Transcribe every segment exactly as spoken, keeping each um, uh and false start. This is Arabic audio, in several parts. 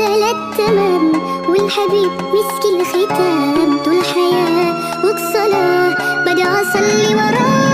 رسالة تمام، والحبيب مسك الختام. طول حياة وصلاة بدعى أصلي وراه.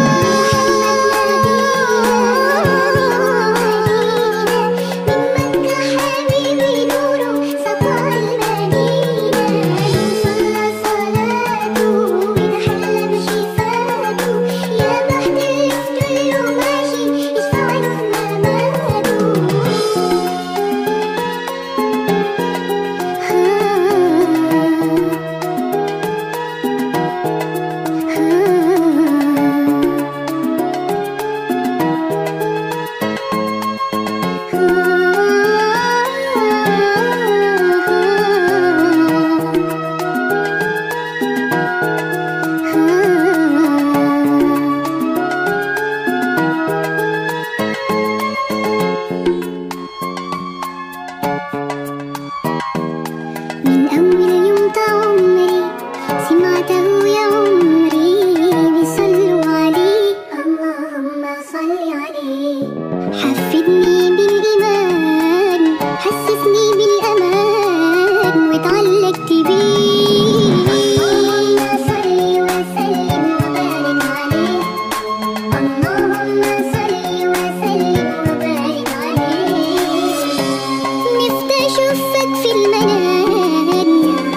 من أول يوم عمري سمعته يا عمري بيصلوا عليه، اللهم صل عليه. حفدني بالإيمان، حسسني بالأمان، واتعلقت بيه. اللهم صل وسلم وبارك عليه، اللهم صل وسلم وبارك عليه. نفسي أشوفك في المنام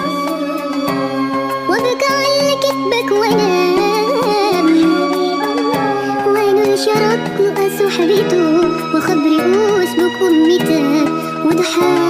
وابكى على كتبك وانام، وانشرت له صحبته وخبر اسمك امتك وضحى